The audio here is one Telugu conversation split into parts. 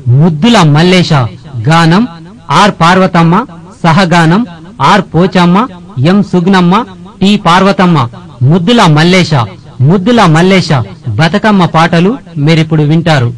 ముద్దుల మల్లేశ. గానం ఆర్ పార్వతమ్మ, సహగానం R Pochamma, M Sugnamma, T Parvathamma. ముద్దుల మల్లేశ, ముద్దుల మల్లేశ బతుకమ్మ పాటలు మీరిప్పుడు వింటారు.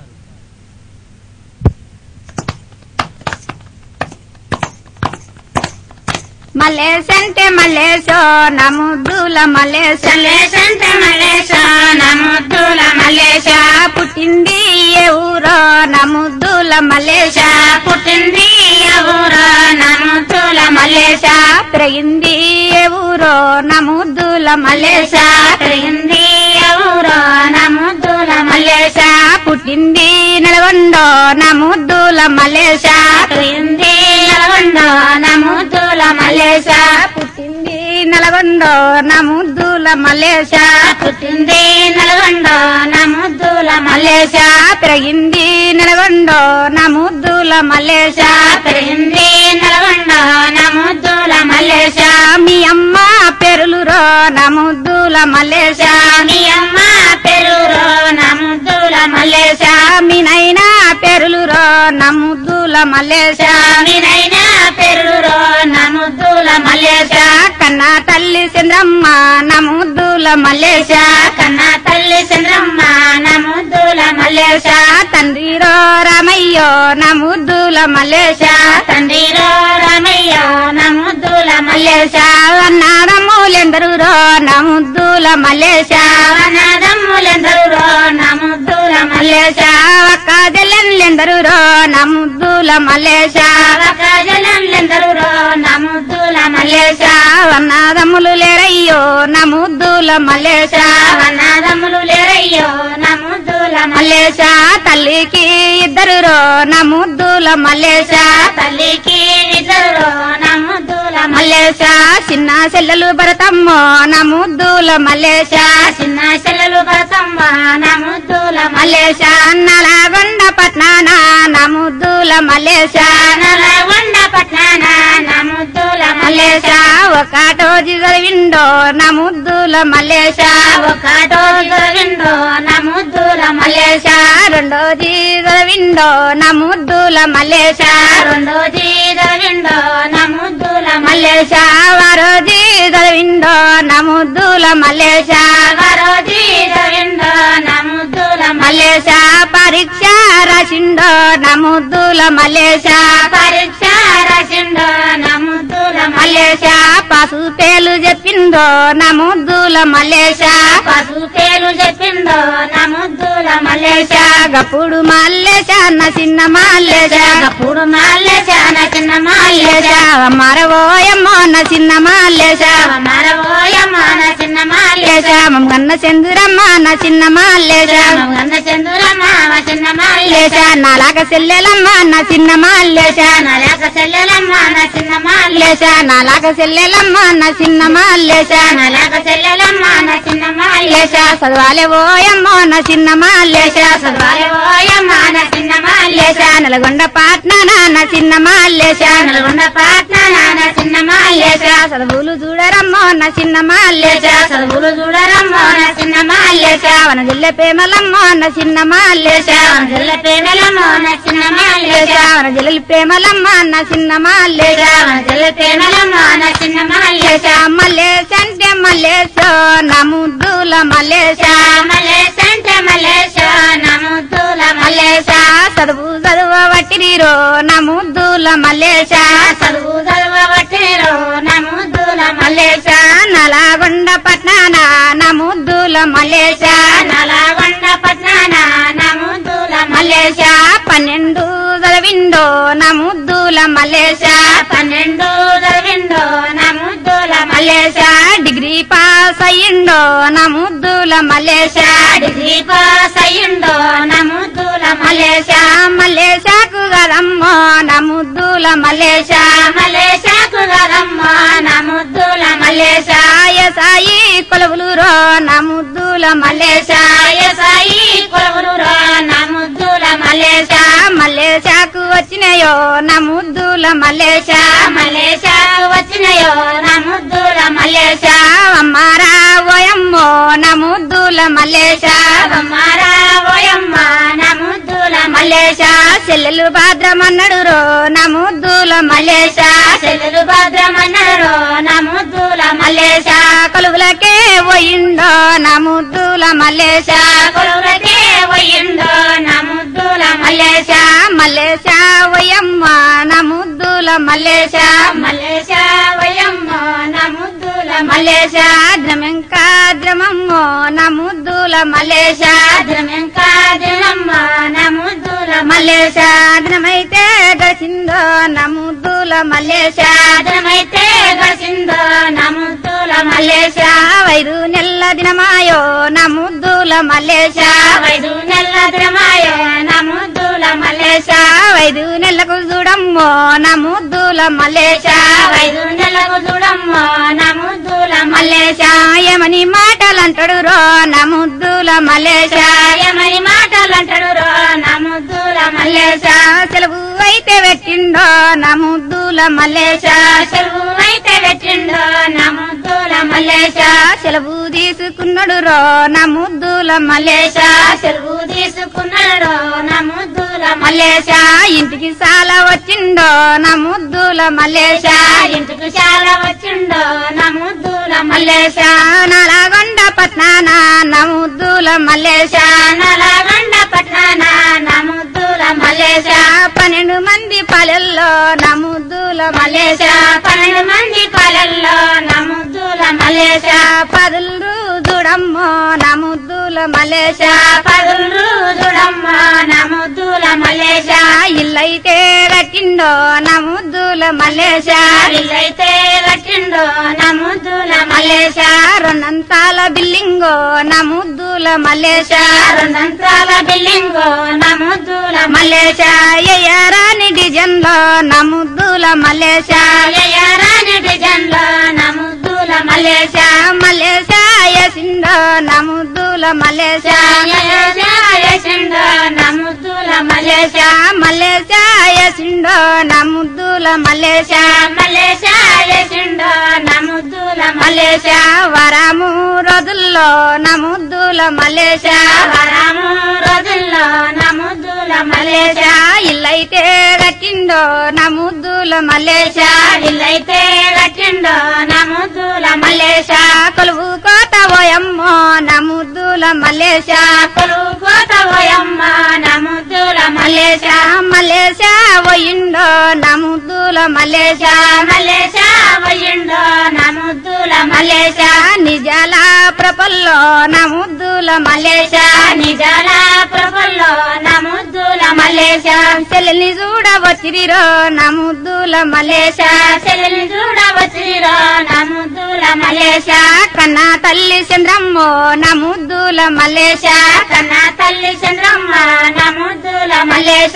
మల్లేశంటే మల్లేశో నా ముద్దుల మల్లేశ, మల్లేశంటే మల్లేశో నా ముద్దుల మల్లేశ, పుట్టింది ఏ ఊరో నా ముద్దుల మల్లేశ, పుట్టింది ఏ ఊరో నా ముద్దుల మల్లేశ, పెరిగింది ఏ ఊరో నా ముద్దుల మల్లేశ, పెరిగింది ఏ ఊరో నా ముద్దుల మల్లేశ, పుట్టింది నల్గొండో నా ముద్దుల మల్లేశ, పెరిగింది నల్గొండో నా ముద్దుల మల్లేశ, పుట్టింది నల్గొండో నా ముద్దుల మల్లేశ, పుట్టింది నల్గొండో నా ముద్దుల మల్లేశ, పెరిగింది నల్గొండో నా ముద్దుల మల్లేశ, పెరిగింది నల్గొండో నా ముద్దుల మల్లేశ, మీ అమ్మ పెరులురో నా ముద్దుల మల్లేశ, మీ అమ్మ పెరురో నా ముద్దుల మల్లేశ, మీ నైనా పెరులురో నా ముద్దుల మల్లేశ, మీనైనా పెరురో నా ముద్దుల మల్లేశ, కన్నా తల్లి చంద్రమ్మ నా ముద్దుల మల్లేశ, కన్నా తల్లి చంద్రమ్మ నా ముద్దుల మల్లేశ, తండ్రిరో రామయ్యో నా ముద్దుల మల్లేశ, తండ్రిరో రామయ్య నా ముద్దుల మల్లేశ, అన్నారమ్ములెందరురో నా ముద్దుల మల్లేశ, అనాథమ్ములెందరురో నా ముద్దుల మల్లేశ, అక్క చెల్లెళ్ళెందరురో నా ముద్దుల మల్లేశ, ప్రజలందరురో నా ముద్దుల మల్లేశ, అన్నదమ్ములు లేరయ్యో నా ముద్దుల మల్లేశ, అనాథములు లేరయ్యో నా ముద్దుల మల్లేశ తల్లికి ఇద్దరురో నా ముద్దుల మల్లేశ, తల్లికి ఇద్దరురో నా ముద్దుల మల్లేశ చిన్న చెల్లెలు భరతమ్మో నా ముద్దుల మల్లేశ, చిన్న చెల్లెలు బసమ్మ నా ముద్దుల మల్లేశ నల్గొండ పట్నాన నా ముద్దుల మల్లేశ, నల్గొండ పట్నాన నా ముద్దుల మల్లేశ ఒకటో చదివిండో నా ముద్దుల మల్లేశ, ఒకటో గోవిందో నా ముద్దుల మల్లేశ రెండోది చదివిండో నా ముద్దుల మల్లేశ, రెండో గోవిందో నా ముద్దుల మల్లేశ వారోది చదివిండో నా ముద్దుల మల్లేశ, మరోజీ గోవిందో నా ముద్దుల మల్లేశ పరీక్ష రాసిండో నా ముద్దుల మల్లేశ, పరీక్ష రాసిండో నా ముద్దుల మల్లేశ పసు పేలు చెప్పిందో నా ముద్దుల మల్లేశ, పశు పేరు చెప్పిందో నా ముద్దుల మల్లేశ గప్పుడు మల్లేశ నా చిన్న మల్లేశ, గప్పుడు మల్లేశ నా చిన్న మల్లేశ మరవోయమ్మో నా చిన్న మల్లేశ, మరవోయమ్మ నా చిన్న మల్లేశ మమ్మన్న చంద్రమ్మ నా చిన్న మల్లేశ, గంధ చంద్రమ్మ మా చిన్న మల్లేశ నాలాగ చెల్లెలమ్మ నా చిన్న మల్లేశ, నలక చెల్లెలమ్మ నా చిన్న మల్లేశ నాలాగ చెల్లెలమ్మ నా చిన్న మల్లేశ, నలక చెల్లెలమ్మ నా చిన్న మల్లేశ చదవాలే ఓయమ్మో నా చిన్న మల్లేశ, ఓయమ్మ నా చిన్న మల్లేశ నల్గొండ పాట్నాన నా చిన్న మల్లేశ, నల్గొండ పాట్నా నా చిన్న మల్లేశ చదువులు చూడరమ్మో నా చిన్న మల్లేశ, చదువులు చూడరమ్మ నా చిన్న మల్లేశ వన జిల్లె ప్రేమలమ్మో నా చిన్న మల్లేశ, జిల్ల పేదలమ్మ నా చిన్న మల్లేశ వన జిల్లెలు ప్రేమలమ్మ నా చిన్న మల్లేశ, జిల్ల పేదలమ్మ నా చిన్న మల్లేశ మల్లేశ అంటే మల్లేశో నా ముద్దుల మల్లేశ, మల్లేశంటే మల్లేశ నా ముద్దుల మల్లేశ చదువు వట్టిరో నా ముద్దుల మల్లేశ, చదువు చదవబట్టిరో నా ముద్దుల మల్లేశ నల్గొండ పట్నాన నా ముద్దుల మల్లేశ, నల్గొండ పట్నాన నా ముద్దుల మల్లేశ 12 చదివిండో నా ముద్దుల మల్లేశ, 12 చదివిండో నా ముద్దుల మల్లేశ డిగ్రీ పాస్ అయ్యిండో నా ముద్దుల మల్లేశ, డిగ్రీ పాస్ అయ్యిండో నా ముద్దుల మల్లేశ మల్లేశకు గదమ్మో నా ముద్దుల మల్లేశ, మల్లేశకు గదమ్మ నా ముద్దుల మల్లేశ సాయి కొలువులురో నా ముద్దుల మల్లేశ, సాయి కొలువులు నా ముద్దుల మల్లేశ మల్లేశకు వచ్చినాయో నా ముద్దుల మల్లేశ, మల్లేశకు వచ్చినాయో నా ముద్దుల మల్లేశ అమ్మారా ఓయమ్మో నా ముద్దుల మల్లేశ, మారా ఓయమ్మ నా ముద్దుల మల్లేశ మల్లేశ చెల్లెలు భాద్రమన్నడు రో నా ముద్దుల మల్లేశ చెల్లెలు భద్రమన్నరో నా ముద్దుల మల్లేశ కొలువులకే పోయిండో నా ముద్దుల మల్లేశ కొలువులకే పోయిండో నా ముద్దుల మల్లేశ మల్లేశ వయమ్మ నా ముద్దుల మల్లేశ మల్లేశ వయమ్మ నా ముద్దుల మల్లేశ ద్రమెంకా ద్రమమ్మో నా ముద్దుల మల్లేశ ద్రమెంకాద్రమమ్మ నా ముద్దుల మల్లేశ ద్రమైతే గసిందో నా ముద్దుల మల్లేశ ద్రమైతే గసిందో నా ముద్దుల మల్లేశ 5 నెలల దినమాయో నా ముద్దుల మల్లేశ 5 నెలల ద్రమాయో నా ముద్దుల మల్లేశ 5 నెలలకు చూడమ్మో నా ముద్దుల మల్లేశ 5 నెలలకు చూడమ్మ నా ముద్దుల మల్లేశ ఏమని మాటలంటాడు రో నా ముద్దుల మల్లేశ ఏమని మాటలంటాడు రో నా ముద్దుల మల్లేశ సెలవు అయితే పెట్టిండో నా ముద్దుల మల్లేశ సెలవు అయితే పెట్టిండో నా ముద్దుల మల్లేశ సెలవు తీసుకున్నాడు రో నా ముద్దుల మల్లేశ సెలవు తీసుకున్నాడు నా ముద్దుల మల్లేశ ఇంటికి చాలా వచ్చిండో నా ముద్దుల మల్లేశ ఇంటికి చాలా వచ్చిండో నా ముద్దుల మల్లేశ నలగొండ పట్నాన నా ముద్దుల మల్లేశ నలగొండ పట్నాన నా ముద్దుల మల్లేశ 12 మంది పల్లెల్లో నా ముద్దుల మల్లేశ 12 మంది పాలల్లో నా ముద్దుల మల్లేశ పదులు చూడమ్మో నా ముద్దుల మల్లేశ పదులు చూడమ్మ నా ముద్దుల మల్లేశ ఇల్లైతే కట్టిండో నా ముద్దుల మల్లేశ ఇల్లైతే కట్టిండో నా ముద్దుల మల్లేశ 2 అంతాల బిల్డింగో నా ముద్దుల మల్లేశ 2 అంతల బిల్డింగో నా ముద్దుల మల్లేశ ఎయ్యారాని డిజైన్లో నా ముద్దుల మల్లేశ రాని డిజైన్లో నా ముద్దుల మల్లేశ మల్లేశ యసిందో నా ముద్దుల మల్లేశ యసిండో నా ముద్దుల మల్లేశ మల్లేశ యసిందో నా ముద్దుల మల్లేశ మల్లేశ యసిండో నా ముద్దుల మల్లేశ వరము రోజుల్లో నా ముద్దుల మల్లేశ వరము రోజుల్లో నా ముద్దుల మల్లేశ ఇల్లైతే కట్టిండో నా ముద్దుల మల్లేశ ఇల్లైతే కట్టిండో నా ముద్దుల మల్లేశ కొలువు కోత పోయమ్మో నా ముద్దుల మల్లేశ కొలువు కోత పోయమ్మ నా ముద్దుల మల్లేశ మల్లేశ పోయిండో నా ముద్దుల మల్లేశ మల్లేశ పోయిండో నా ముద్దుల మల్లేశ నిజాల ప్రపల్లో నా ముద్దుల మల్లేశ నిజాల ప్రభుల్లో నా ముద్దుల మల్లేశ చెల్లెల్ని చూడవచ్చిరిరో నా ముద్దుల మల్లేశ చెల్లెల్ని చూడవచ్చిరో నా ముద్దుల మల్లేశ కన్నా తల్లి చంద్రమ్మో నా ముద్దుల మల్లేశ కన్నా తల్లి చంద్రమ్మ నా ముద్దుల మల్లేశ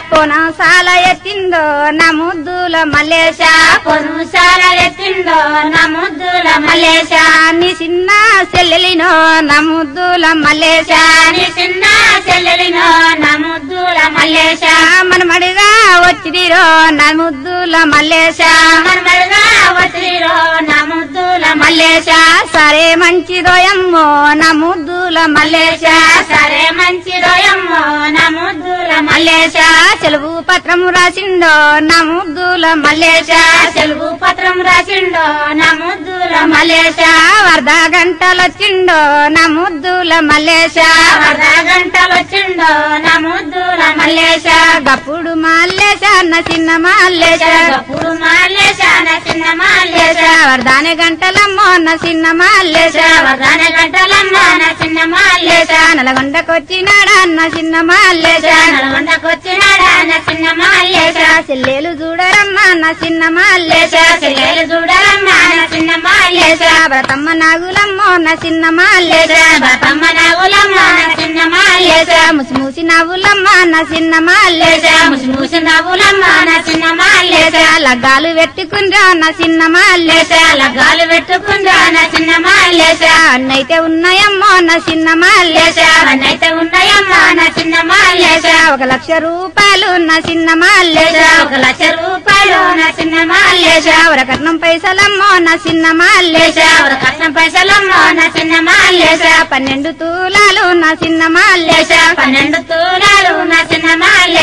పొనసాల ఎత్తిందో నా ముద్దుల మల్లేశ పొనుసాల ఎత్తిందో నా ముద్దుల మల్లేశ నీ చిన్న చెల్లెలినో నా ముద్దుల మల్లేశ నీ చిన్న చెల్లెలినో నా ముద్దుల మల్లేశ మనమడిగా వచ్చిరిరో నా ముద్దుల మల్లేశ మర్మలుగా వచ్చిరో నా ముద్దుల మల్లేశ సరే మంచిదోయమ్మో నా ముద్దుల మల్లేశ సరే మంచి రోయమ్మో నా ముద్దుల మల్లేశ సెలవు పత్రము రాసిండో నా ముద్దుల మల్లేశ సెలవు పత్రం రాసిండో నా ముద్దుల మల్లేశ వరద గంటలొచ్చిండో నా ముద్దుల మల్లేశ అర్ధ గంటలు వచ్చిండో నా ముద్దుల మల్లేశ గప్పుడు మల్లేశ నా చిన్న మల్లేశ గప్పుడు మాలేశ నా చిన్న మల్లేశ మాలేశ వరదాని గంటలమ్మో నా చిన్న మల్లేశ వరదాన గంటలమ్మ నా చిన్న మాలేశ నల్గొండకొచ్చినాడా నా చిన్న మల్లేశ నల్గొండకొచ్చినాడా నా చిన్న మాలేశ చెల్లెలు చూడరమ్మా నా చిన్న మల్లేశ చెల్లెలు చూడరమ్మ నా చిన్న మాలేశ వ్రతమ్మ నాగులమ్మో నా చిన్న మల్లేశ బతమ్మ నాగులమ్మ నా చిన్న మాలేశ ముసి ముసి నవ్వులమ్మ నా చిన్న మల్లేశ ముసి ముసి నవ్వులమ్మ నా చిన్న మాలేశ లగ్గాలు పెట్టుకుండ్రా నా చిన్న మల్లేశ లగ్గాలు పెట్టుకుందా నా చిన్న మాలేశ అన్నైతే ఉన్నాయమ్మో నా చిన్న మల్లేశ అన్నైతే ఉన్నాయమ్మ నా చిన్న మాలేశ 1 లక్ష రూపాయలు నా చిన్న మల్లేశ 1 లక్ష రూపాయలు నా చిన్న మాలేశ వరకట్నం పైసలమ్మో నా చిన్న మల్లేశ కష్టం పైసలమ్మ నా చిన్న మాలేశ 12 తులాలు నా చిన్న మల్లేశ 12 తులాలు నా చిన్న మాలేశ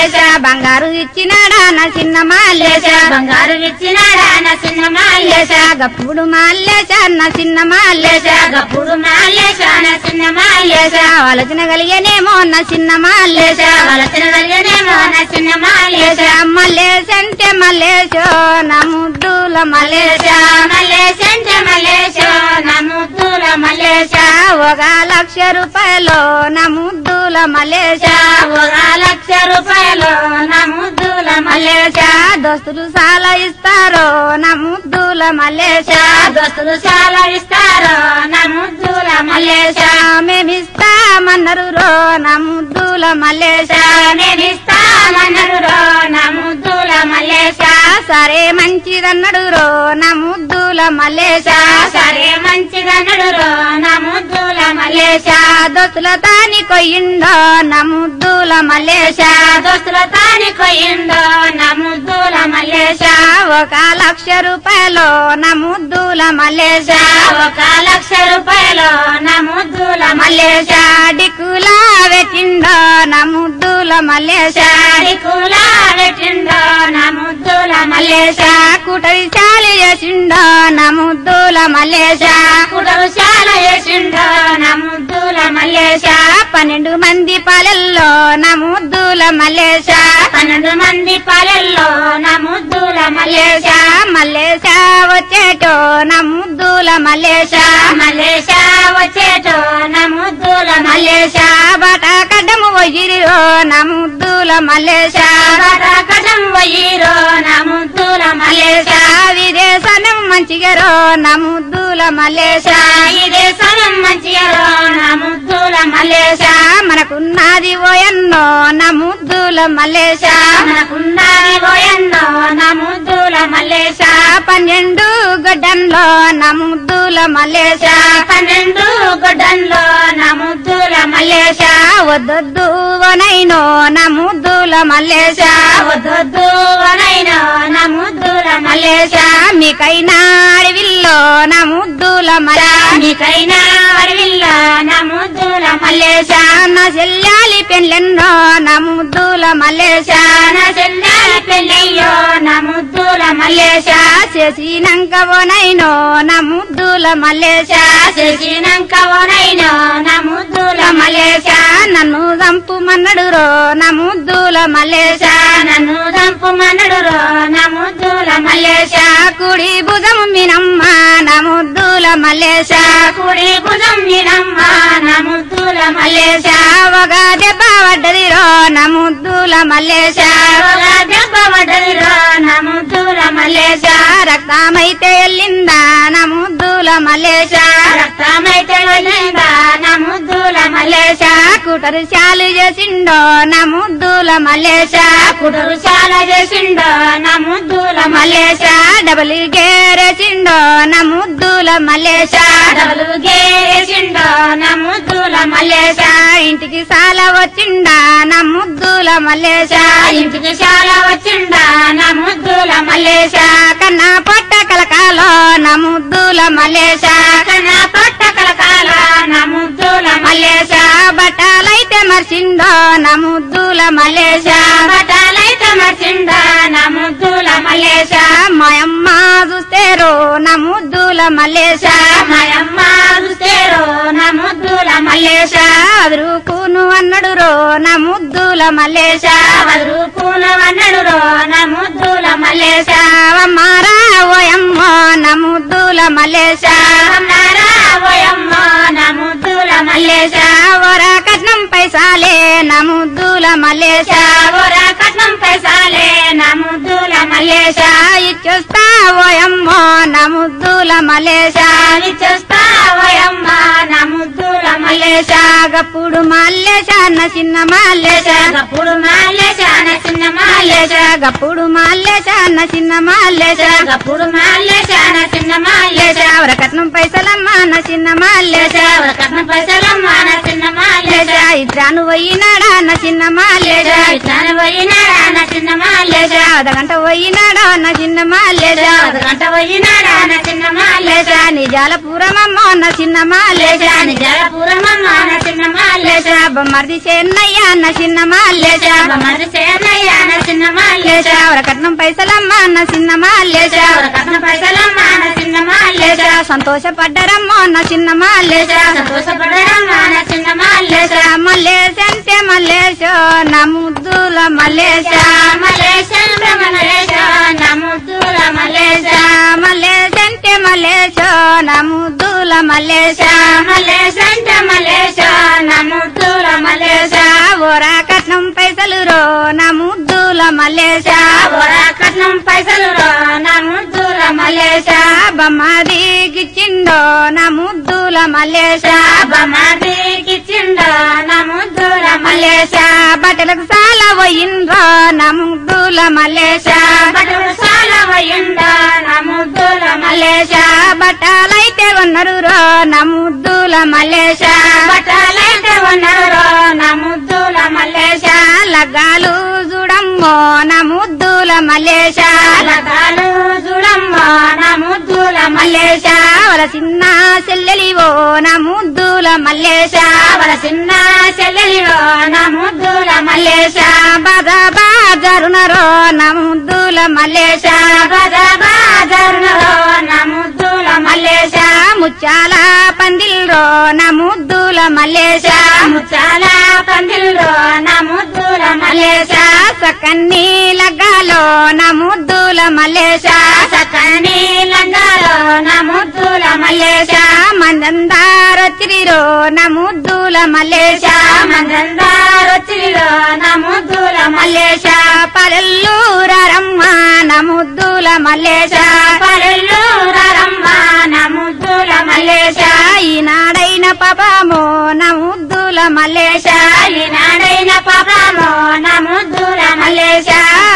బంగారు ఇచ్చినాడా నా చిన్న మల్లేశ బంగారు ఇచ్చినాడా నా చిన్న మల్లేశ గప్పుడు మల్లేశ నా చిన్న మల్లేశ గప్పుడు మల్లేశ నా చిన్న మల్లేశ ఆలోచన కలిగేనేమో నా చిన్న మల్లేశ ఆలోచన కలిగేనేమో నా చిన్న మల్లేశ మల్లేశ అంటే మల్లేశో నా ముద్దుల మల్లేశ మల్లేశ అంటే మల్లేశ నా ముద్దుల మల్లేశ 1,00,000 రూపాయలు నా ముద్దుల మల్లేశ 1,00,000 రూపాయలు నా ముద్దుల మల్లేశ దోస్తులు చాలా ఇస్తారో నా ముద్దుల మల్లేశ దోస్తులు చాలా ఇస్తారో నా ముద్దుల మల్లేశ మేమిస్తామన్నారు రో నా ముద్దుల మల్లేశ మేమిస్తామన్నారు రో నా ముద్దుల మల్లేశ సరే మంచిదన్నాడు రో నా ముద్దుల మల్లేశ సరే మంచిదన్నాడు రో నా ముద్దుల మల్లేశ దోస్తుల తాని కొయ్యిండో నా ముద్దుల మల్లేశ దోస్తుల తాని కొయ్యిండో నా ముద్దుల మల్లేశ 1,00,000 రూపాయలు నా ముద్దుల మల్లేశ 1,00,000 రూపాయలు నా ముద్దుల మల్లేశ డిక్కులా పెట్టిండో నా ముద్దుల మల్లేశ డిక్కులా పెట్టిండో నా ముద్దుల మల్లేశ కుటరి చాలి చేసిండో నా ముద్దుల మల్లేశ కుటరు చాలా చేసిండో నా ముద్దుల మల్లేశ 12 మంది పాలెల్లో నా ముద్దుల మల్లేశ 12 మంది పాలెల్లో నా ముద్దుల మల్లేశ మల్లేశ వచ్చేటో నా ముద్దుల మల్లేశ మల్లేశ వచ్చేటో నా ముద్దుల మల్లేశ బాట కడ్డము పోయిరో నా ముద్దుల మల్లేశ కటం వయ్యిరో నా ముద్దుల మల్లేశ విదేశనం మంచిగరో నా ముద్దుల మల్లేశ ఇదే సనం మంచియరో నా ముద్దుల మల్లేశ మనకున్నది ఓయన్నో నా ముద్దుల మల్లేశ మనకున్నది పోయన్నో నా ముద్దుల మల్లేశ 12 గడ్డంలో నా ముద్దుల మల్లేశ 12 గొడ్డంలో నా ముద్దుల మల్లేశ వద్దొద్దు వనైనో నా ముద్దుల మల్లేశ వద్దొద్దు అనైనా నా ముద్దుల మల్లేశ మీకైనా అడవిల్లో నా ముద్దుల మల్లేశ నీకైనా అడవిల్లో నా ముద్దుల మల్లేశ నా చెల్లాలి పెళ్ళెన్నో నా ముద్దుల మల్లేశ నా చెల్లాలి పెళ్ళయ్యో నా ముద్దుల మల్లేశ చేసినాక ఓనైనో నా ముద్దుల మల్లేశ చేసినాక ఓనైనా నా ముద్దుల మల్లేశ నన్ను చంపుమన్నడు రో నా ముద్దుల మల్లేశ నన్ను దంపుమనడు రో నా ముద్దుల మల్లేశ కుడి భుజం మినమ్మ నా ముద్దుల మల్లేశ కుడి భుజం నినమ్మ నా ముద్దుల మల్లేశ ఒక దెబ్బ పడ్డది రో నా ముద్దుల మల్లేశ ఒక దెబ్బ పడ్డది రో నా ముద్దుల మల్లేశ రక్తమైతే ఎల్లిందా నా ముద్దుల మల్లేశ రక్తమైతే వెళ్ళిందా నా ముద్దుల మల్లేశ కుటరు చాలు చేసిండో నా ముద్దుల మల్లేశ కుడురు చాలా చేసిండో నా ముద్దుల మల్లేశ డబల్ గేరేసిండో నా ముద్దుల మల్లేశ డబలు గేసిండో నా ముద్దుల మల్లేశ ఇంటికి చాలా వచ్చిండా నా ముద్దుల మల్లేశ ఇంటికి చాలా వచ్చిండా నా ముద్దుల మల్లేశ కన్నా పొట్ట కలకాలో నా ముద్దుల మల్లేశ కన్నా పొట్ట కలకాల నా ముద్దుల మల్లేశ బట్టలైతే మర్చిండో నా ముద్దుల మల్లేశ బట్టలైతే మర్చిండా నా ముద్దుల మల్లేశ మాయమ్మ చూస్తేరో నా ముద్దుల మల్లేశ మాయమ్మ చూసేరో నా ముద్దుల మల్లేశ అదురుకును అన్నడు రో నా ముద్దుల మల్లేశ వదురుకున వన్నడు రో నా ముద్దుల మల్లేశ మారా ఓయమ్మో నా ముద్దుల మల్లేశ అన్నారా ఓయమ్మ నా ముద్దుల మల్లేశ వర కట్నం పైసాలే నా ముద్దుల మల్లేశ ఓరా కట్నం పైసాలే నా ముద్దుల మల్లేశ ఇచ్చొస్తా ఓయమ్మో నా ముద్దుల మల్లేశ ఇచ్చేస్తా ఓయమ్మ నా ముద్దుల మల్లేశ గప్పుడు మల్లేశ నా చిన్న మల్లేశ గప్పుడు మల్లేశ నా చిన్న మల్లేశ గప్పుడు మల్లేశ నా చిన్న మల్లేశ గప్పుడు మల్లేశ నా చిన్న మల్లేశ వర కట్నం పైసలమ్మ నా చిన్న మల్లేశ ఓరా కట్నం పైసలమ్మ నా చిన్న మల్లేశ ఇట్రాను పోయినాడా నా చిన్న మల్లేశ ఇట్లాను పోయినాడా నా చిన్న మల్లేశ అర్ధగంట పోయినాడా నా చిన్న మల్లేశ గంట పోయినాడా నా చిన్న మల్లేశ నిజాల పూరమమ్మ నా చిన్న మల్లేశ నిజాలపురమమ్మ నా చిన్న మల్లేశ బొమ్మర్ది చెన్నయ్య నా చిన్న మల్లేశ మరి సేనయ్య అన్న చిన్న మల్లేశ వరకట్నం పైసలమ్మ అన్న చిన్న మల్లేశ కట్న పైసలమ్మ అన్న చిన్న మల్లేశ సంతోషపడ్డరమ్మో అన్న చిన్న మల్లేశ సంతోషపడడం అన్న చిన్న మల్లేశ మల్లేశ అంటే మల్లేశో నా ముద్దుల మల్లేశ మల్లేశ మల్లేశ నముద్దుల మల్లేశ మల్లేశ అంటే మల్లేశో నా ముద్దుల మల్లేశ మల్లేశ అంటే మల్లేశ నముద్దుల మల్లేశ ఓరా కట్నం పైసలు రో నా ముద్దుల మల్లేశ కట్నం పైసలు నముద్దుల మల్లేశ బొమ్మదికిచ్చిండో నా ముద్దుల మల్లేశ బొమ్మదికిచ్చిండో నముద్దుల మల్లేశ బట్టలకు చాలా పోయిండ్రో నా ముద్దుల మల్లేశ బట్టలు చాలా వయ్యుండో నముద్దుల మల్లేశ బట్టలైతే ఉన్నారు రో నా ముద్దుల మల్లేశ బట్టలైతే ఉన్నారు నముద్దుల మల్లేశ లగ్గాలు చూడమ్మో నా ముద్దుల మల్లేశ లగాలు చూడమ్మ నముద్దుల మల్లేశ వాళ్ళ చిన్న చెల్లెలివో నా ముద్దుల మల్లేశ వాళ్ళ చిన్న చెల్లెలిలో నముద్దుల మల్లేశ బాజా బాజారునరో నా ముద్దుల మల్లేశ బాజారులో నముద్దుల మల్లేశ ముచ్చాల పందిల్రో నా ముద్దుల మల్లేశ ముచ్చాల పందిల్లో నముద్దుల మల్లేశ సకన్ని లగ్గాలో నా ముద్దుల మల్లేశ సకని లంగాలో నముద్దుల మల్లేశ మందందారొచ్చిరిరో నా ముద్దుల మల్లేశ మందందారొచ్చిలో నముద్దుల మల్లేశ పల్లెల్లూరమ్మ నా ముద్దుల మల్లేశ పల్లెల్లో రమ్మ నముద్దుల మల్లేశ ఈనాడైన పాపమో నా ముద్దుల మల్లేశ ఈనాడైన పాపమో నముద్దుల మల్లేశ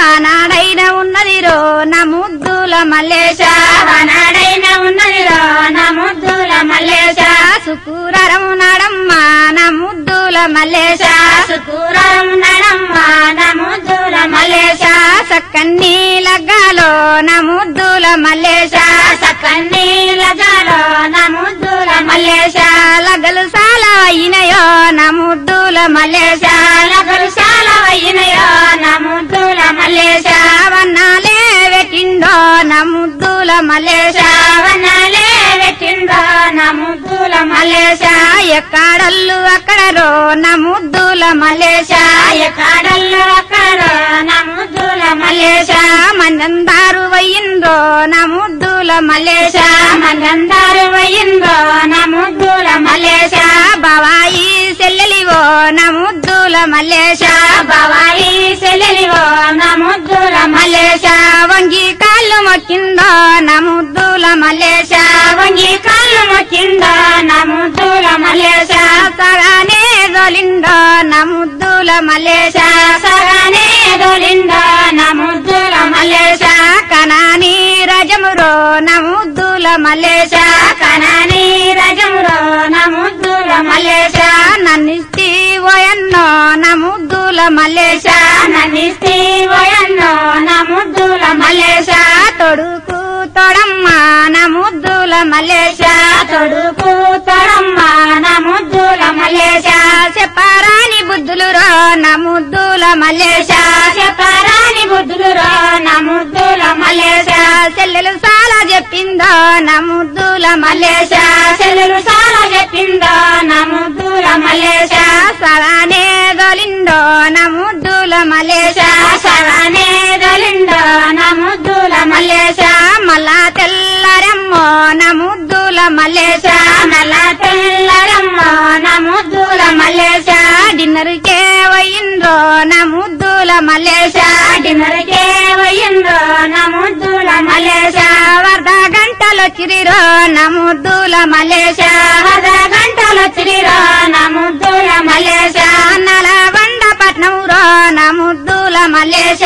ఆనాడైన ఉన్నదిరో నా ముద్దుల మల్లేశ నాడైన ఉన్నదిలో నముద్దుల మల్లేశ శుక్రవారం నాడమ్మ నా ముద్దుల మల్లేశ శుక్రవారం నడమ్మ నముద్దుల మల్లేశ సక్కన్ని లగ్గాలో నా ముద్దుల మల్లేశ సకన్ని లగాలో నముద్దుల మల్లేశ లగ్గలు చాలా అయినయో నా ముద్దుల మల్లేశ లగలు చాలా అయినయో నముద్దుల మల్లేశ వన్నాలే పెట్టిండో నా ముద్దుల మల్లేశ వనాలే పెట్టిందో నముద్దుల మల్లేశ ఎక్కడల్లు అక్కడ రో నా ముద్దుల మల్లేశ కాడల్లో అక్కడ నముద్దుల మల్లేశ మందందారు వయ్యిండ్రో నా ముద్దుల మల్లేశ మందందారు వయ్యిందో నముద్దుల మల్లేశ బావాయి సెల్లెలివో నా ముద్దుల మల్లేశ బావాయి సెలెలివో నముద్దుల మల్లేశ వంగి కాళ్ళు మొక్కిందో నా ముద్దుల మల్లేశ వంగి కాళ్ళు మొక్కిందో నముద్దుల మల్లేశ సగానే దొలిందో నా ముద్దుల మల్లేశ సగానే దొరిందో నముద్దుల మల్లేశ కనాని రజమురో నా ముద్దుల మల్లేశ కనాని రజములో నముద్దుల మల్లేశ నన్నిస్తి ఓయన్నో నా ముద్దుల మల్లేశ నన్నిస్తే వయన్నో నముద్దుల మల్లేశ తొడుకు తొడమ్మ నా ముద్దుల మల్లేశ తొడుకు తొడమ్మ నముద్దుల మల్లేశ చెప్పరాని బుద్ధులు రో నా ముద్దుల మల్లేశ చెప్పరాని బుద్ధులు నముద్దుల మల్లేశ చెల్లెలు చాలా చెప్పిందో నా ముద్దుల మల్లేశ చెల్లెలు చాలా చెప్పిందో నముద్దుల మల్లేశ సగానే దొలిందో నా ముద్దుల మల్లేశ సగానే దొలిందో నముద్దుల మల్లేశ మళ్ళా తెల్లరమ్మో నా ముద్దుల మల్లేశ నల్ల తెల్లరమ్మ నముద్దుల మల్లేశ డిన్నర్కే వయ్యిండ్రో నా ముద్దుల మల్లేశ డిన్నర్కే వయ్యిందో నముద్దుల మల్లేశ వరద గంటలొచ్చిరిరో నా ముద్దుల మల్లేశ అర్ధ గంటలొచ్చిరిరో నముద్దుల మల్లేశ నలబండ పట్నమురో నా ముద్దుల మల్లేశ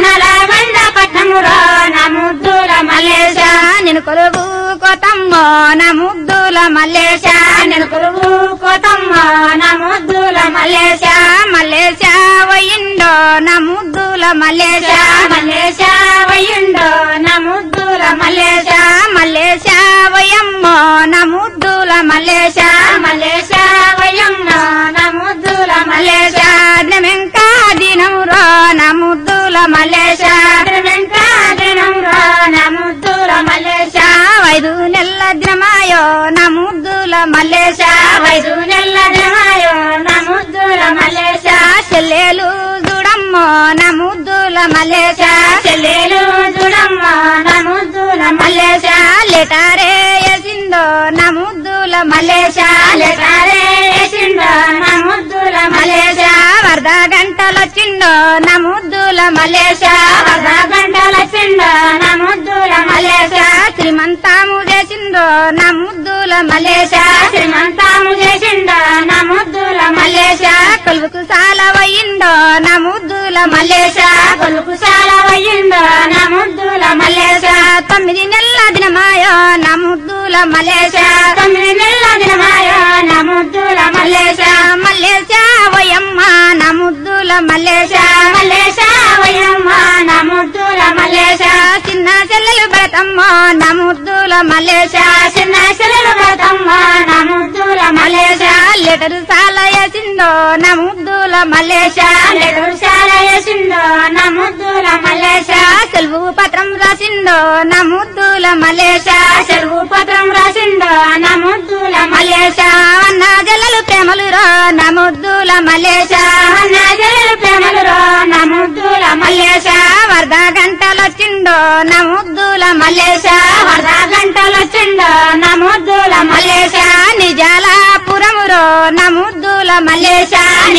నలబండ పట్నమురో నముద్దుల మల్లేశ నేను కొలుగు కోతమ్మో నా ముద్దుల మల్లేశ నేను కొలుగు కోతమ్మ నముద్దుల మల్లేశ మల్లేశ వయ్యిండో నా ముద్దుల మల్లేశ మల్లేశ వయ్యుండో నముద్దుల మల్లేశ మల్లేశ వయమ్మో నా ముద్దుల మల్లేశ మల్లేశ వయ్యమ్మ నముద్దుల మల్లేశ దినమెంకా దినమురో నా ముద్దుల నా ముద్దుల మల్లేశ చెల్లెలు చూడమ్మా నా ముద్దుల మల్లేశ లెటారే వేసిందో నా ముద్దుల మల్లేశ లెటారే వేసిందో నా ముద్దుల మల్లేశ వరద గంటలొచ్చిండో నా ముద్దుల మల్లేశ వరద గంటలొచ్చిందో నా ముద్దుల మల్లేశ శ్రీమంతాము చేసిందో నా ముద్దుల మల్లేశ శ్రీమంతాము చేసిందో నా ముద్దుల మల్లేశ కొలువుకు సాలవయ్యిందో నా ముద్దుల మల్లేశ కొలుకు చాలా అయ్యిందో నా ముద్దుల మల్లేశ 9 నెలల దినమాయో నా ముద్దుల మల్లేశ 9 నెలల దినమాయో నా ముద్దుల మల్లేశ మల్లేశ వయమ్మ నా ముద్దుల మల్లేశ మల్లేశ వయమ్మ నా ముద్దుల మల్లేశ చిన్న చెల్లెలు బ్రతమ్మ నా ముద్దుల మల్లేశ చిన్న చెల్లెలు బ్రతమ్మ నా ముద్దుల మల్లేశ లెటరు సాల వేసిందో నా ముద్దుల మల్లేశ లెటరు చాలా వేసిందో నా ముద్దుల మల్లేశ సెలవు పత్రం రాసిందో నా ముద్దుల మల్లేశ చెరువు పత్రం రాసిందో నా ముద్దుల మల్లేశ అన్న జల్లలు ప్రేమలు రో నా ముద్దుల మల్లేశ నా జల్లు ప్రేమలు రో నా ముద్దుల మల్లేశ వరద గంటలొచ్చిండో నా ముద్దుల మల్లేశ వరద గంటలొచ్చిందో నా ముద్దుల మల్లేశ నిజాల పురమురో నా ముద్దుల మల్లేశ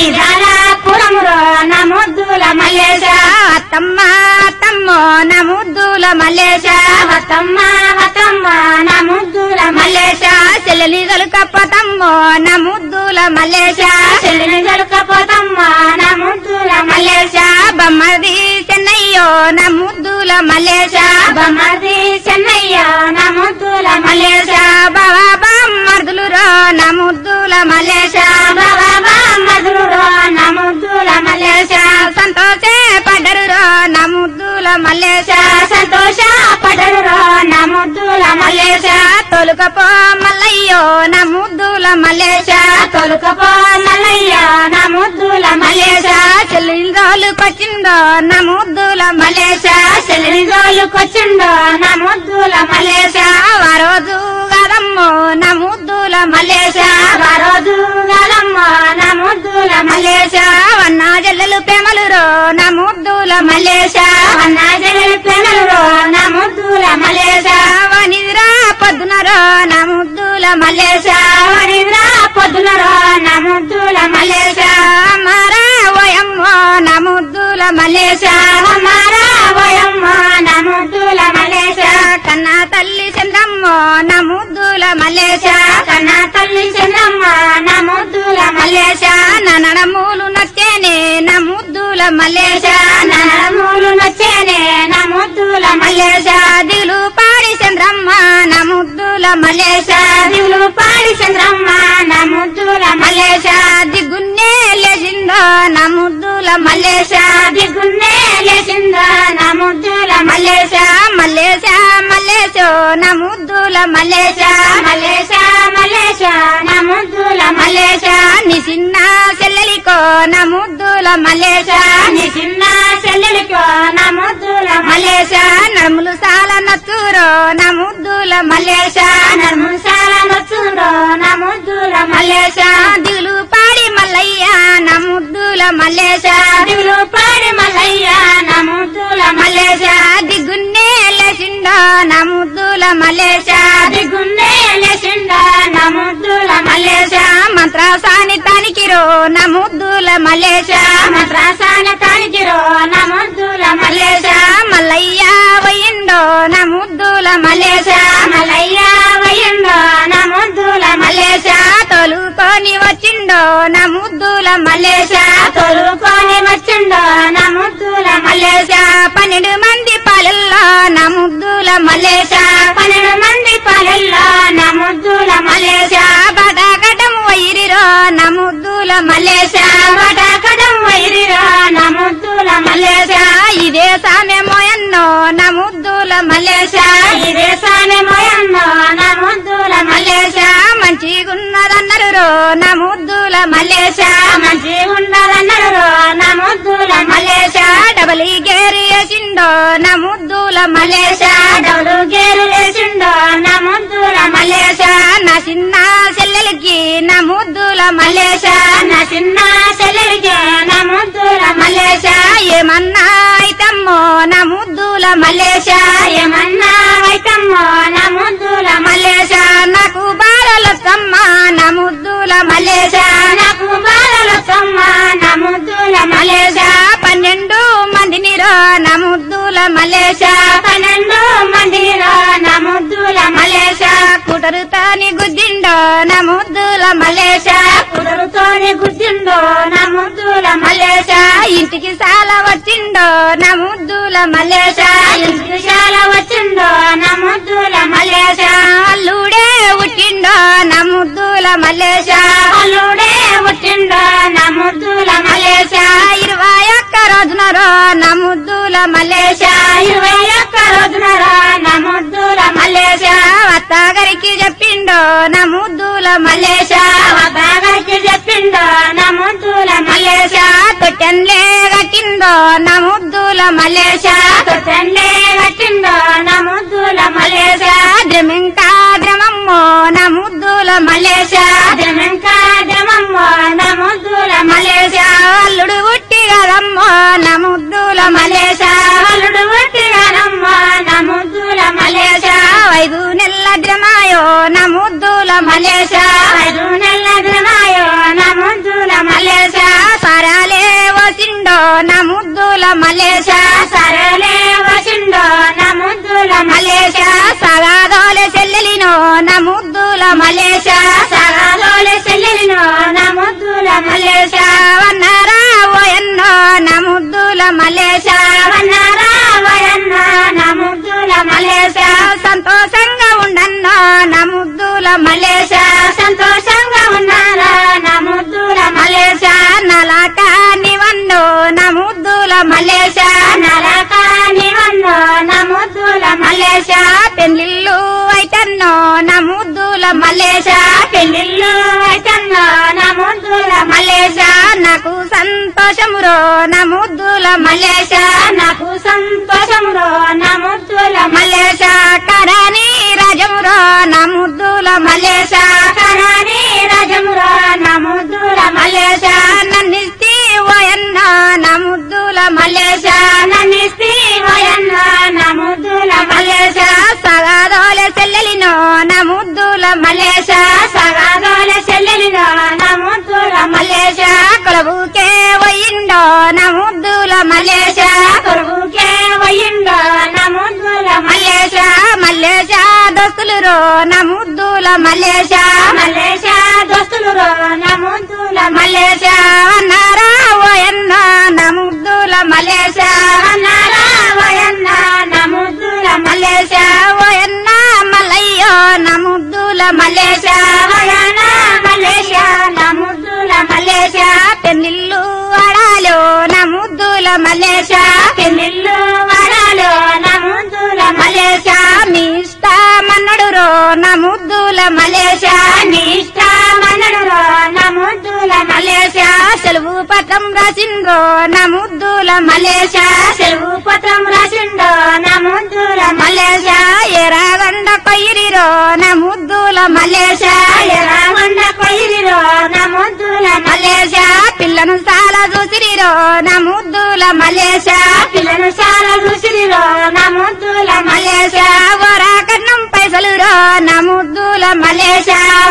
నిజాలపురమురో నా ముద్దుల మల్లేశ అత్తమ్మ అత్తమ్మో నా ముద్దుల మల్లేశ వతమ్మ వతమ్మ నా ముద్దుల మల్లేశ చెల్లెలి కప్పతమ్మో నా ముద్దుల మల్లేశ చెల్లిని జలుకపోతమ్మ నా ముద్దుల మల్లేశ బొమ్మది చెన్నయ్యో నా ముద్దుల మల్లేశ బొమ్మది చెన్నయ్య నా ముద్దుల మల్లేశ బావా బామ్మర్దులు రో నా ముద్దుల మల్లేశ బాబా మధురో నా ముద్దుల మల్లేశ సంతోషే పడ్డరు రో నా ముద్దుల మల్లేశ సంతోష పడరురో నా ముద్దుల మల్లేశ తొలుకపో మల్లయ్యో నా ముద్దుల మల్లేశ తొలుకపో మల్లయ్య నా ముద్దుల మల్లేశ చెల్లి కొచ్చిందో నా ముద్దుల మల్లేశ చెల్లిని జోలుకొచ్చిండో నా ముద్దుల మల్లేశ ఆ రోజు గదమ్మో నా ముద్దుల మల్లేశ ఆ రోజు గలమ్మ నా ముద్దుల మల్లేశ వన్నా జల్లెలు ప్రేమలు రో నా ముద్దుల మల్లేశ అన్న జల్లు పెనలురో నా ముద్దుల మల్లేశ వనిదిరా పొద్దునరో నా ముద్దుల మల్లేశ వరిద్రా పొద్దునరో నా ముద్దుల మల్లేశ మారా ఓయమ్మో నా ముద్దుల మల్లేశ మారా వయమ్మ నా ముద్దుల మల్లేశ కన్నా తల్లి చంద్రమ్మో నా ముద్దుల మల్లేశ కన్నా తల్లి చంద్రమ్మ నా ముద్దుల మల్లేశ నా నడమూలు నచ్చేనే నా ముద్దుల మల్లేశ నా నడములు నచ్చేనే నా ముద్దుల మల్లేశ దిగులు పాడి చంద్రమ్మ నా ముద్దుల మల్లేశ దివులు పాడి చంద్రమ్మ నా ముద్దుల మల్లేశ దిగున్నే లేచిందో నా ముద్దుల మల్లేశ దిగున్నే లేచిందో నా ముద్దుల మల్లేశ మల్లేశ మల్లేశో నా ముద్దుల మల్లేశ మల్లేశ మల్లేశ నా ముద్దుల మల్లేశ నీ చిన్న చెల్లెలికో నా ముద్దుల మల్లేశ నీ చిన్న చెల్లెలికో నా ముద్దుల మల్లేశ నడుములు సాల నచ్చురో నా ముద్దుల మల్లేశ నర్ముసాల నచ్చుండో నా ముద్దుల మల్లేశ దిగులు పాడి మల్లయ్య నా ముద్దుల మల్లేశ దిగులు పాడి మల్లయ్య నా ముద్దుల మల్లేశ దిగున్నే లేచిండో నా ముద్దుల మల్లేశ దిగున్నే లేచిండో నా ముద్దుల మల్లేశ మంత్రసాని తానికిరో నా ముద్దుల మల్లేశ మంత్రాసాన తానికిరో నా ముద్దుల మల్లేశ మల్లయ్య వయ్యిండో నా ముద్దుల మల్లేశ మల్లయ్య వయ్యండో నా ముద్దుల మల్లేశ తోలుకొని వచ్చిండో నా ముద్దుల మల్లేశ తొలుకొని వచ్చిండో నా ముద్దుల మల్లేశ 12 మంది పాలల్లో నా ముద్దుల మల్లేశ 12 మంది పాలల్లో నా ముద్దుల మల్లేశ బటాకటం వైరిరో నా ముద్దుల మల్లేశ బటాకడం వైరిరో నా ముద్దుల మల్లేశ ఇదే సామెమోయన్నో నా ముద్దుల మల్లేశ ఇదే సానే మోయన్నో నా ముద్దుల మల్లేశ మంచిగున్నదన్నరు రో నా ముద్దుల మల్లేశ మంచి ఉండదన్నరు నా ముద్దుల మల్లేశ డబలి గేరి వేసిండో నా ముద్దుల మల్లేశ డౌలు గేరు వేసిండో నా ముద్దుల మల్లేశ నా చిన్న చెల్లెలికి నా ముద్దుల మల్లేశ నా చిన్న చెల్లెలికి నా ముద్దుల మల్లేశ ఏ ఏమన్నా అయితమ్మో నా ముద్దుల మల్లేశ ఏమన్నా వైతమ్మో నా ముద్దుల మల్లేశ నాకు బాలలొత్తమ్మ నా ముద్దుల మల్లేశ నాకు బాలలొత్తమ్మ నా ముద్దుల మల్లేశ 12 మందినిరో నా ముద్దుల మల్లేశ 12 మందిలో నా ముద్దుల మల్లేశ కుటరుతాని గుద్దిండో నా ముద్దుల మల్లేశ కుదురుతోని గుర్తిండో నా ముద్దుల మల్లేశ ఇంటికి చాలా వచ్చిండో నా ముద్దుల మల్లేశ ఇంటిశాల వచ్చిండో నా ముద్దుల మల్లేశ అల్లుడే ఉట్టిండో నా ముద్దుల మల్లేశ అల్లుడే పుట్టిండో నా ముద్దుల మల్లేశ 21 రోజునరో నా ముద్దుల మల్లేశ 21 రోజునరా నా ముద్దుల మల్లేశ అత్తగారికి చెప్పిండో నా ముద్దుల మల్లేశ బాగారికి చెప్పిండో నా ముద్దుల మల్లేశ తొట్టెన్లే కట్టిండో నా ముద్దుల మల్లేశ తొట్టెండే కట్టిండో నా ముద్దుల మల్లేశ ద్రమింకా ద్రమమ్మో నా ముద్దుల మల్లేశ జమంకా జమమ్మో నా ముద్దుల మల్లేశ అల్లుడు ఉట్టి కదమ్మో నా ముద్దుల మల్లేశ అల్లుడు పుట్టినమ్మో నా ముద్దుల మల్లేశ 5 నెలల ద్రమాయో నా ముద్దుల మల్లేశ 5 నెలల దినాయో నా ముద్దుల మల్లేశ సారాలే వసిండో నా ముద్దుల మల్లేశ సరలే వసిండో నా ముద్దుల మల్లేశ సగాదోలే చెల్లెలినో నా ముద్దుల మల్లేశ సగాలోలే చెల్లెలినో నా ముద్దుల మల్లేశ వన్నారా ఓయన్నో నా ముద్దుల మల్లేశ వన్నారా వయన్న నా ముద్దుల మల్లేశ సంతోషంగా ఉండన్నో నా ముద్దుల మల్లేశ సంతోషంగా ఉన్నారా నా ముద్దుల మల్లేశ నలాక నివన్నో నా ముద్దుల మల్లేశ నరక నివన్నో నా ముద్దుల మల్లేశ పెళ్లిళ్ళు అయితన్నో నా ముద్దుల మల్లేశ పెళ్లిళ్ళు అయితన్నో నా ముద్దుల మల్లేశ నాకు సంతోషమురో నా ముద్దుల మల్లేశ నాకు సంతోషమురో నా ముద్దుల మల్లేశ కరాని రాజమురో నా ముద్దుల మల్లేశ కరాని రాజమురో నా ముద్దుల మల్లేశ నన్నిస్తి ఓయన్న నా ముద్దుల మల్లేశ నన్నిస్తి వయన్న నా ముద్దుల మల్లేశ సగాదోలే చెల్లెలినో నా ముద్దుల మల్లేశ సగాదోల చెల్లెలినో నా ముద్దుల మల్లేశ కొలబుకే పోయిండో నా ముద్దుల మల్లేశ కొడుకే వయ్యిండో నా ముద్దుల మల్లేశ మల్లేశ దోస్తులురో నా ముద్దుల మల్లేశ మల్లేశ దోస్తులురో నా ముద్దుల మల్లేశ అన్నారా ఓయన్న నా ముద్దుల మల్లేశ అన్నారా వయన్న నా ముద్దుల మల్లేశ ఓయన్న మల్లయ్యో నా ముద్దుల మల్లేశ వయన మల్లేశ నా ముద్దుల మల్లేశ పెళ్లిళ్ళు ఆడాలో నా ముద్దుల మల్లేశ పెళ్లిళ్ళు వరాలో నా ముద్దుల మల్లేశ మీ ఇష్టమన్నడురో నా ముద్దుల మల్లేశ నీ ఇష్టమన్నడురో నా ముద్దుల మల్లేశ సెలవు పత్రం రాసిండ్రో నా ముద్దుల మల్లేశ సెలవు పత్రం రాసిండో నా ముద్దుల మల్లేశ ఎరాగండ కొయ్యిరిరో నా ముద్దుల మల్లేశ ఎరాగొండ కొయ్యిరిరో నా ముద్దుల మల్లేశ పిల్లను చాలా చూసిరిరో నా ముద్దుల మల్లేశ పిల్లను చాలా రుచిరిరో నా ముద్దుల మల్లేశ వరాకన్నం పైసలురో నా ముద్దుల మల్లేశ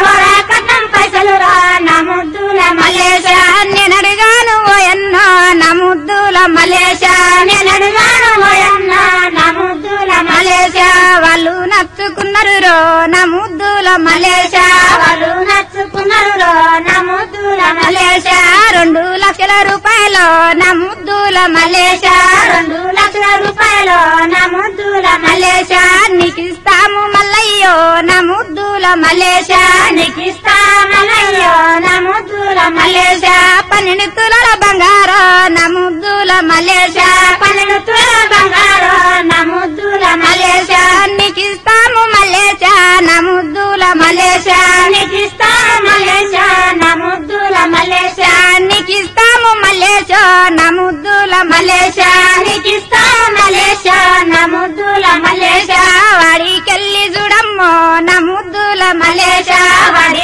కన్నం పైసలురో నా ముద్దుల మల్లేశ నేనడిగాను ఓయన్నో నా ముద్దుల మల్లేశ నేనడుగాను వయన్న నా ముద్దుల మల్లేశ వాళ్ళు నచ్చుకున్నారు నా ముద్దుల మల్లేశ వాళ్ళు నచ్చుకున్నారు నా ముద్దుల మల్లేశ 2 లక్షల రూపాయలు నా ముద్దుల మల్లేశ 2 లక్షల రూపాయలు నా ముద్దుల మల్లేశ నీకిస్తాము మల్లయ్యో నా ముద్దుల మల్లేశ నీకిస్తా మలయ్యో నా ముద్దుల మల్లేశ 12 తులాల బంగారు నా ముద్దుల మల్లేశ 12 తులాల బంగారు నా ముద్దుల మల్లేశ నీకిస్తాము మల్లేశ నా ముద్దుల మల్లేశ నీకిస్తా మల్లేశ నా ముద్దుల మల్లేశ నీకిస్తాము మల్లేశ నా ముద్దుల మల్లేశ నీకిస్తా మల్లేశ నా ముద్దుల మల్లేశ వాడికెళ్ళి చూడమ్మో నా ముద్దుల మల్లేశ వాడి